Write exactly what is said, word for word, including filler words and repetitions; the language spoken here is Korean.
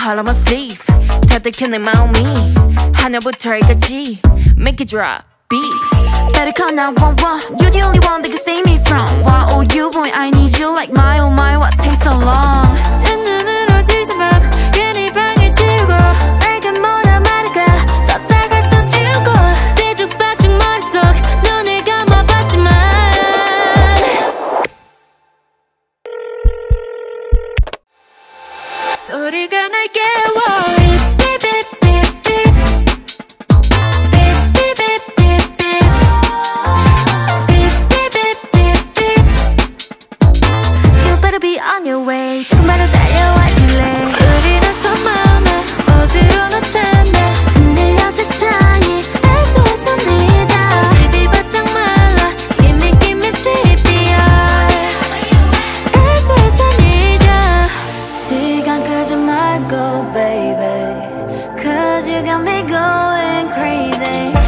heart on my sleeve 다들켜 내 마음이 하늘부터 끝까지 Make it drop, beat Better call nine one one. You're the only one that can save me from why oh you boy I need you like my oh my what takes so long 내 눈으로 지새 맘 괜히 방을 치우고 내게 뭐라 말할까 썼다가 또 지우고 뒤죽박죽 머릿속 눈을 감아봤지만 소리가 날 깨워 on your way 조금만로 달려와 줄래 우리는 손마음에 어지러운 때문에 흔들려 세상이 애써애써 늦어 비비 바짝 말라 Gimme gimme 씨피알 애써애써 늦어 시간 끄지 말고 baby Cause you got me going crazy